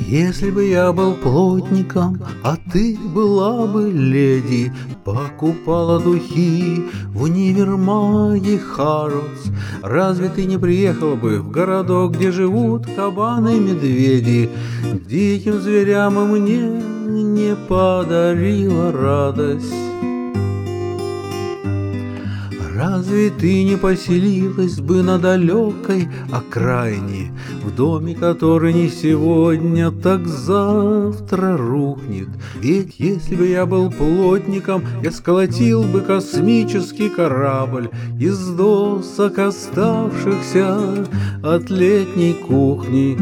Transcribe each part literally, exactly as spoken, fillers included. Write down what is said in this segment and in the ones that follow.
Если бы я был плотником, а ты была бы леди, покупала духи в универмаге Харродс, разве ты не приехала бы в городок, где живут кабаны и медведи? Диким зверям и мне не подарила радость. Разве ты не поселилась бы на далекой окраине, в доме, который не сегодня, так завтра рухнет? Ведь если бы я был плотником, я сколотил бы космический корабль из досок, оставшихся от летней кухни.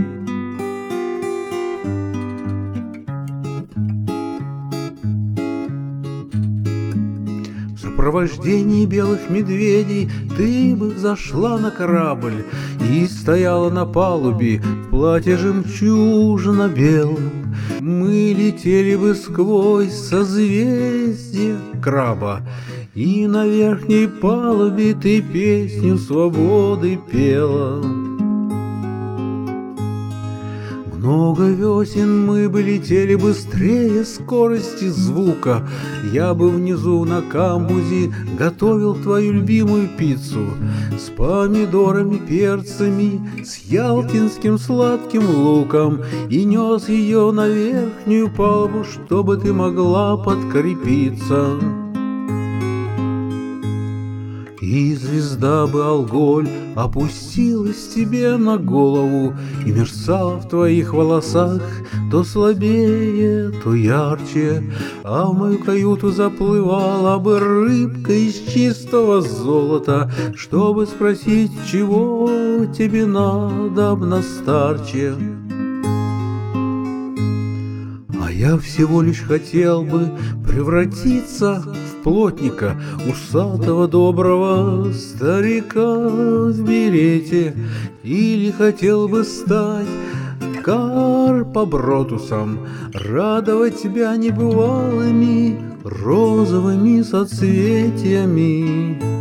В сопровождении белых медведей ты бы зашла на корабль и стояла на палубе в платье жемчужно-белом. Мы летели бы сквозь созвездие краба, и на верхней палубе ты песню свободы пела. Много весен мы бы летели быстрее скорости звука. Я бы внизу на камбузе готовил твою любимую пиццу с помидорами, перцами, с ялтинским сладким луком и нес ее на верхнюю палубу, чтобы ты могла подкрепиться. И звезда бы Алголь опустилась тебе на голову и мерцала в твоих волосах то слабее, то ярче, а в мою каюту заплывала бы рыбка из чистого золота, чтобы спросить, чего тебе надобно, старче. А я всего лишь хотел бы превратиться в плотника, усатого доброго старика в берете, или хотел бы стать Карпобротусом, радовать тебя небывалыми розовыми соцветиями.